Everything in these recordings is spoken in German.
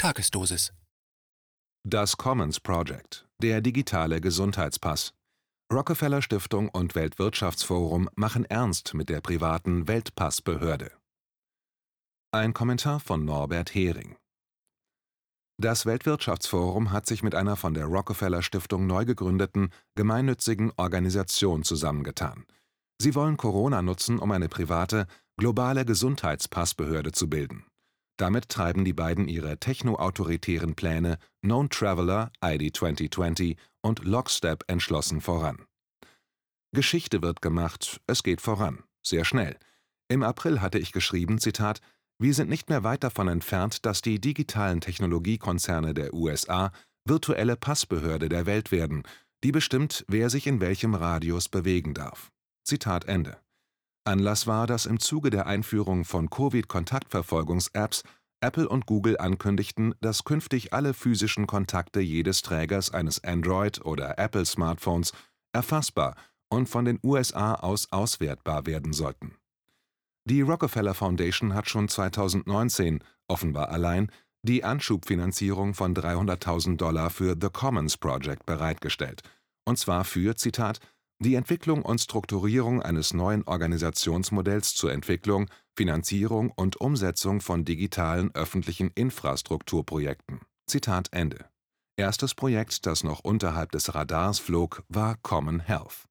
Tagesdosis. Das Commons Project, der digitale Gesundheitspass. Rockefeller Stiftung und Weltwirtschaftsforum machen ernst mit der privaten Weltpassbehörde. Ein Kommentar von Norbert Hering. Das Weltwirtschaftsforum hat sich mit einer von der Rockefeller Stiftung neu gegründeten, gemeinnützigen Organisation zusammengetan. Sie wollen Corona nutzen, um eine private, globale Gesundheitspassbehörde zu bilden. Damit treiben die beiden ihre techno-autoritären Pläne Known Traveler ID 2020 und Lockstep entschlossen voran. Geschichte wird gemacht, es geht voran, sehr schnell. Im April hatte ich geschrieben, Zitat, wir sind nicht mehr weit davon entfernt, dass die digitalen Technologiekonzerne der USA virtuelle Passbehörde der Welt werden, die bestimmt, wer sich in welchem Radius bewegen darf. Zitat Ende. Anlass war, dass im Zuge der Einführung von Covid-Kontaktverfolgungs-Apps Apple und Google ankündigten, dass künftig alle physischen Kontakte jedes Trägers eines Android- oder Apple-Smartphones erfassbar und von den USA aus auswertbar werden sollten. Die Rockefeller Foundation hat schon 2019, offenbar allein, die Anschubfinanzierung von $300.000 für The Commons Project bereitgestellt, und zwar für, Zitat, die Entwicklung und Strukturierung eines neuen Organisationsmodells zur Entwicklung, Finanzierung und Umsetzung von digitalen öffentlichen Infrastrukturprojekten. Zitat Ende. Erstes Projekt, das noch unterhalb des Radars flog, war Common Health.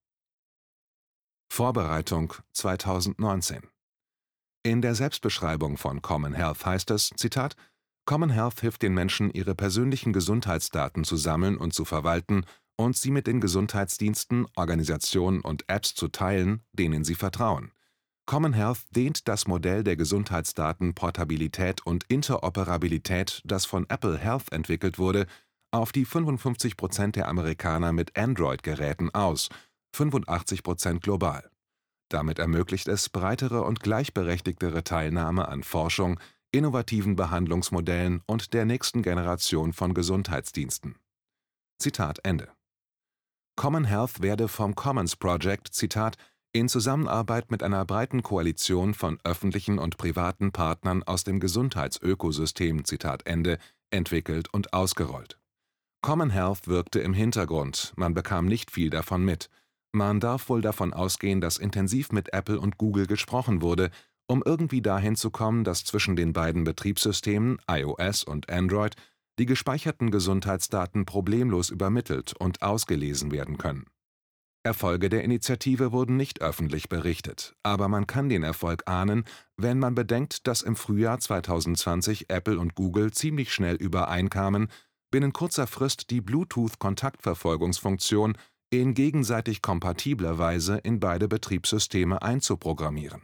Vorbereitung 2019. In der Selbstbeschreibung von Common Health heißt es, Zitat, Common Health hilft den Menschen, ihre persönlichen Gesundheitsdaten zu sammeln und zu verwalten und sie mit den Gesundheitsdiensten, Organisationen und Apps zu teilen, denen sie vertrauen. Common Health dehnt das Modell der Gesundheitsdatenportabilität und Interoperabilität, das von Apple Health entwickelt wurde, auf die 55% der Amerikaner mit Android-Geräten aus, 85% global. Damit ermöglicht es breitere und gleichberechtigtere Teilnahme an Forschung, innovativen Behandlungsmodellen und der nächsten Generation von Gesundheitsdiensten. Zitat Ende. Common Health werde vom Commons Project, Zitat, in Zusammenarbeit mit einer breiten Koalition von öffentlichen und privaten Partnern aus dem Gesundheitsökosystem, Zitat Ende, entwickelt und ausgerollt. Common Health wirkte im Hintergrund, man bekam nicht viel davon mit. Man darf wohl davon ausgehen, dass intensiv mit Apple und Google gesprochen wurde, um irgendwie dahin zu kommen, dass zwischen den beiden Betriebssystemen, iOS und Android, die gespeicherten Gesundheitsdaten problemlos übermittelt und ausgelesen werden können. Erfolge der Initiative wurden nicht öffentlich berichtet, aber man kann den Erfolg ahnen, wenn man bedenkt, dass im Frühjahr 2020 Apple und Google ziemlich schnell übereinkamen, binnen kurzer Frist die Bluetooth-Kontaktverfolgungsfunktion in gegenseitig kompatibler Weise in beide Betriebssysteme einzuprogrammieren.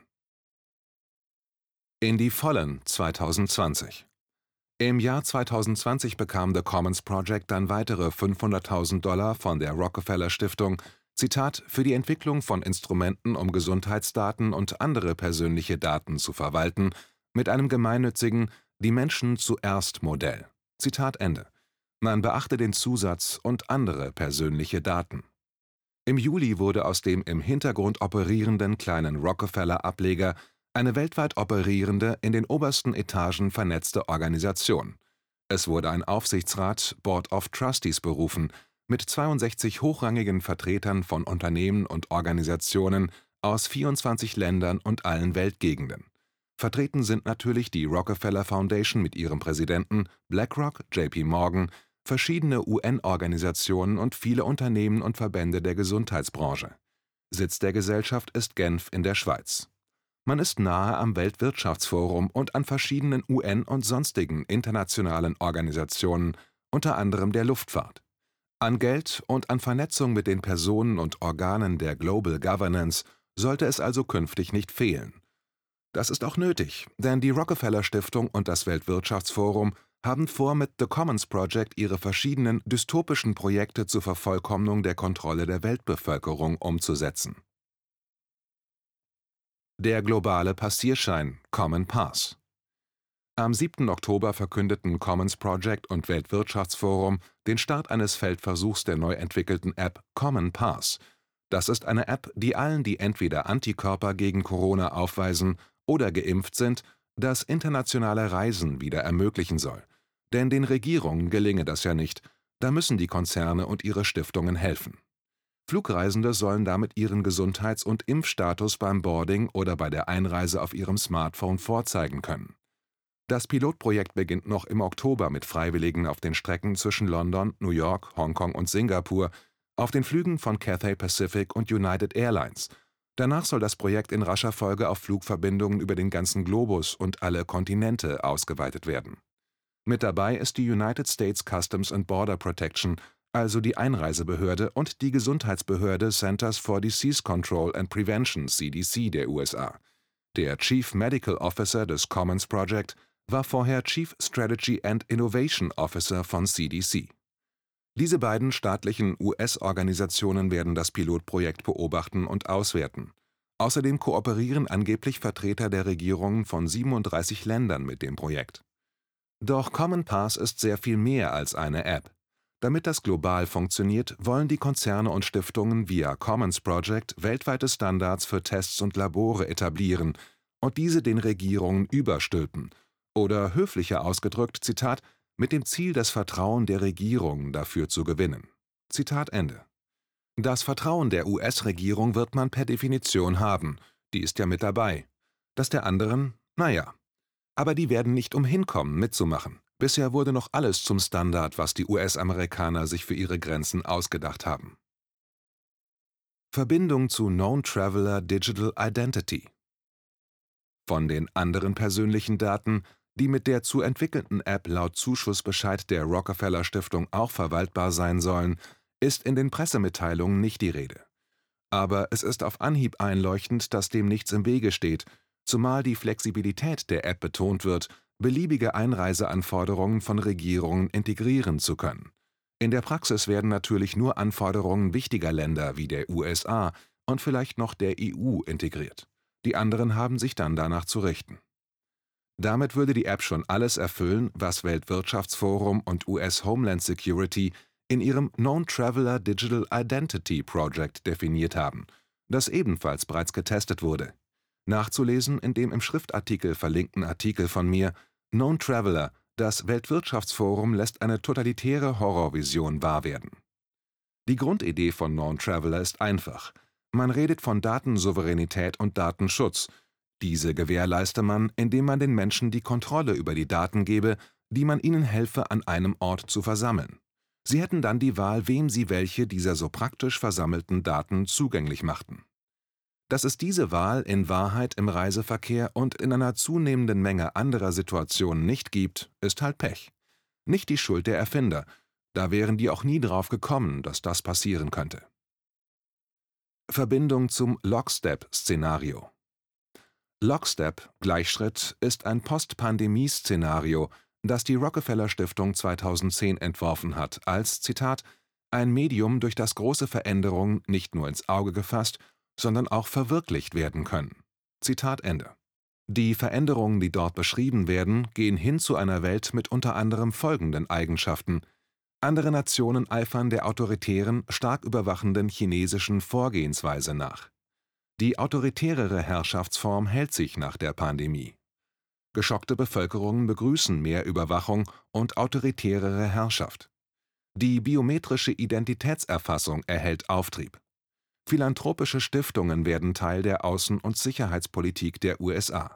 In die Vollen 2020. Im Jahr 2020 bekam The Commons Project dann weitere $500.000 von der Rockefeller Stiftung, Zitat, für die Entwicklung von Instrumenten, um Gesundheitsdaten und andere persönliche Daten zu verwalten, mit einem gemeinnützigen Die Menschen zuerst Modell. Zitat Ende. Man beachte den Zusatz und andere persönliche Daten. Im Juli wurde aus dem im Hintergrund operierenden kleinen Rockefeller-Ableger eine weltweit operierende, in den obersten Etagen vernetzte Organisation. Es wurde ein Aufsichtsrat, Board of Trustees, berufen, mit 62 hochrangigen Vertretern von Unternehmen und Organisationen aus 24 Ländern und allen Weltgegenden. Vertreten sind natürlich die Rockefeller Foundation mit ihrem Präsidenten, BlackRock, JP Morgan, verschiedene UN-Organisationen und viele Unternehmen und Verbände der Gesundheitsbranche. Sitz der Gesellschaft ist Genf in der Schweiz. Man ist nahe am Weltwirtschaftsforum und an verschiedenen UN- und sonstigen internationalen Organisationen, unter anderem der Luftfahrt. An Geld und an Vernetzung mit den Personen und Organen der Global Governance sollte es also künftig nicht fehlen. Das ist auch nötig, denn die Rockefeller Stiftung und das Weltwirtschaftsforum haben vor, mit The Commons Project ihre verschiedenen dystopischen Projekte zur Vervollkommnung der Kontrolle der Weltbevölkerung umzusetzen. Der globale Passierschein Common Pass. Am 7. Oktober verkündeten Commons Project und Weltwirtschaftsforum den Start eines Feldversuchs der neu entwickelten App Common Pass. Das ist eine App, die allen, die entweder Antikörper gegen Corona aufweisen oder geimpft sind, das internationale Reisen wieder ermöglichen soll. Denn den Regierungen gelinge das ja nicht, da müssen die Konzerne und ihre Stiftungen helfen. Flugreisende sollen damit ihren Gesundheits- und Impfstatus beim Boarding oder bei der Einreise auf ihrem Smartphone vorzeigen können. Das Pilotprojekt beginnt noch im Oktober mit Freiwilligen auf den Strecken zwischen London, New York, Hongkong und Singapur, auf den Flügen von Cathay Pacific und United Airlines. Danach soll das Projekt in rascher Folge auf Flugverbindungen über den ganzen Globus und alle Kontinente ausgeweitet werden. Mit dabei ist die United States Customs and Border Protection, also die Einreisebehörde, und die Gesundheitsbehörde Centers for Disease Control and Prevention (CDC) der USA. Der Chief Medical Officer des Commons Project war vorher Chief Strategy and Innovation Officer von CDC. Diese beiden staatlichen US-Organisationen werden das Pilotprojekt beobachten und auswerten. Außerdem kooperieren angeblich Vertreter der Regierungen von 37 Ländern mit dem Projekt. Doch Common Pass ist sehr viel mehr als eine App. Damit das global funktioniert, wollen die Konzerne und Stiftungen via Commons Project weltweite Standards für Tests und Labore etablieren und diese den Regierungen überstülpen. Oder höflicher ausgedrückt, Zitat, mit dem Ziel, das Vertrauen der Regierungen dafür zu gewinnen. Zitat Ende. Das Vertrauen der US-Regierung wird man per Definition haben, die ist ja mit dabei. Das der anderen, naja. Aber die werden nicht umhin kommen, mitzumachen. Bisher wurde noch alles zum Standard, was die US-Amerikaner sich für ihre Grenzen ausgedacht haben. Verbindung zu Known Traveler Digital Identity. Von den anderen persönlichen Daten, die mit der zu entwickelnden App laut Zuschussbescheid der Rockefeller Stiftung auch verwaltbar sein sollen, ist in den Pressemitteilungen nicht die Rede. Aber es ist auf Anhieb einleuchtend, dass dem nichts im Wege steht, zumal die Flexibilität der App betont wird, beliebige Einreiseanforderungen von Regierungen integrieren zu können. In der Praxis werden natürlich nur Anforderungen wichtiger Länder wie der USA und vielleicht noch der EU integriert. Die anderen haben sich dann danach zu richten. Damit würde die App schon alles erfüllen, was Weltwirtschaftsforum und US Homeland Security in ihrem Known Traveler Digital Identity Project definiert haben, das ebenfalls bereits getestet wurde. Nachzulesen in dem im Schriftartikel verlinkten Artikel von mir Known Traveler, das Weltwirtschaftsforum lässt eine totalitäre Horrorvision wahr werden. Die Grundidee von Known Traveler ist einfach. Man redet von Datensouveränität und Datenschutz. Diese gewährleiste man, indem man den Menschen die Kontrolle über die Daten gebe, die man ihnen helfe, an einem Ort zu versammeln. Sie hätten dann die Wahl, wem sie welche dieser so praktisch versammelten Daten zugänglich machten. Dass es diese Wahl in Wahrheit im Reiseverkehr und in einer zunehmenden Menge anderer Situationen nicht gibt, ist halt Pech. Nicht die Schuld der Erfinder, da wären die auch nie drauf gekommen, dass das passieren könnte. Verbindung zum Lockstep-Szenario. Lockstep, Gleichschritt, ist ein Post-Pandemie-Szenario, das die Rockefeller Stiftung 2010 entworfen hat, als, Zitat, ein Medium, durch das große Veränderungen nicht nur ins Auge gefasst, sondern auch verwirklicht werden können. Zitat Ende. Die Veränderungen, die dort beschrieben werden, gehen hin zu einer Welt mit unter anderem folgenden Eigenschaften. Andere Nationen eifern der autoritären, stark überwachenden chinesischen Vorgehensweise nach. Die autoritärere Herrschaftsform hält sich nach der Pandemie. Geschockte Bevölkerungen begrüßen mehr Überwachung und autoritärere Herrschaft. Die biometrische Identitätserfassung erhält Auftrieb. Philanthropische Stiftungen werden Teil der Außen- und Sicherheitspolitik der USA.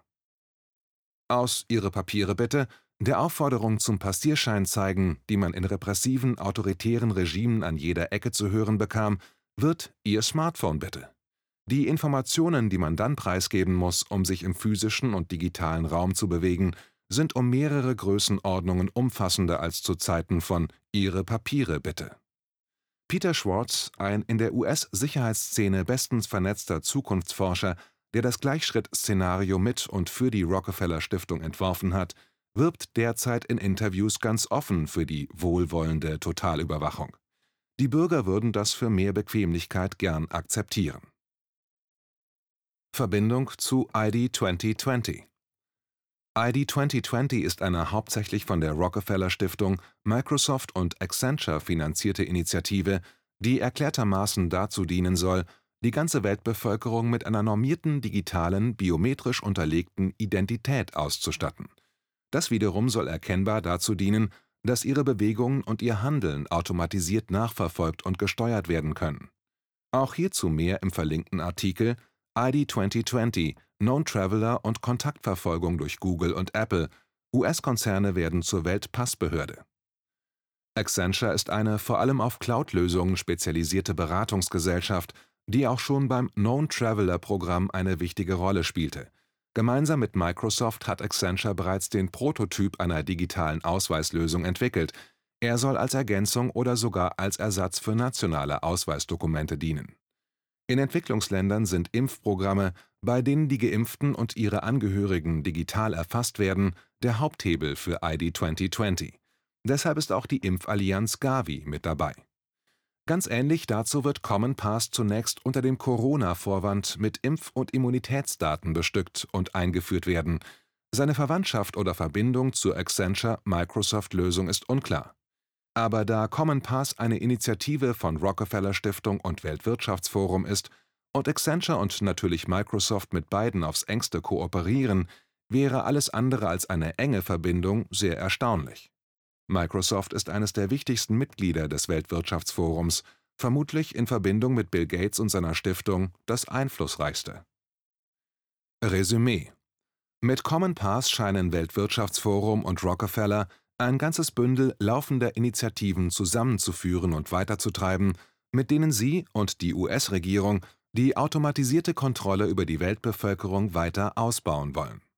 Aus Ihre Papiere bitte, der Aufforderung zum Passierschein zeigen, die man in repressiven, autoritären Regimen an jeder Ecke zu hören bekam, wird Ihr Smartphone bitte. Die Informationen, die man dann preisgeben muss, um sich im physischen und digitalen Raum zu bewegen, sind um mehrere Größenordnungen umfassender als zu Zeiten von Ihre Papiere bitte. Peter Schwartz, ein in der US-Sicherheitsszene bestens vernetzter Zukunftsforscher, der das Gleichschritt-Szenario mit und für die Rockefeller Stiftung entworfen hat, wirbt derzeit in Interviews ganz offen für die wohlwollende Totalüberwachung. Die Bürger würden das für mehr Bequemlichkeit gern akzeptieren. Verbindung zu ID 2020. ID 2020 ist eine hauptsächlich von der Rockefeller Stiftung, Microsoft und Accenture finanzierte Initiative, die erklärtermaßen dazu dienen soll, die ganze Weltbevölkerung mit einer normierten, digitalen, biometrisch unterlegten Identität auszustatten. Das wiederum soll erkennbar dazu dienen, dass ihre Bewegungen und ihr Handeln automatisiert nachverfolgt und gesteuert werden können. Auch hierzu mehr im verlinkten Artikel ID 2020 – Known Traveler und Kontaktverfolgung durch Google und Apple – US-Konzerne werden zur Weltpassbehörde. Accenture ist eine vor allem auf Cloud-Lösungen spezialisierte Beratungsgesellschaft, die auch schon beim Known Traveler-Programm eine wichtige Rolle spielte. Gemeinsam mit Microsoft hat Accenture bereits den Prototyp einer digitalen Ausweislösung entwickelt. Er soll als Ergänzung oder sogar als Ersatz für nationale Ausweisdokumente dienen. In Entwicklungsländern sind Impfprogramme, bei denen die Geimpften und ihre Angehörigen digital erfasst werden, der Haupthebel für ID 2020. Deshalb ist auch die Impfallianz Gavi mit dabei. Ganz ähnlich dazu wird Common Pass zunächst unter dem Corona-Vorwand mit Impf- und Immunitätsdaten bestückt und eingeführt werden. Seine Verwandtschaft oder Verbindung zur Accenture-Microsoft-Lösung ist unklar. Aber da Common Pass eine Initiative von Rockefeller Stiftung und Weltwirtschaftsforum ist und Accenture und natürlich Microsoft mit beiden aufs engste kooperieren, wäre alles andere als eine enge Verbindung sehr erstaunlich. Microsoft ist eines der wichtigsten Mitglieder des Weltwirtschaftsforums, vermutlich in Verbindung mit Bill Gates und seiner Stiftung das einflussreichste. Resümee: Mit Common Pass scheinen Weltwirtschaftsforum und Rockefeller ein ganzes Bündel laufender Initiativen zusammenzuführen und weiterzutreiben, mit denen sie und die US-Regierung die automatisierte Kontrolle über die Weltbevölkerung weiter ausbauen wollen.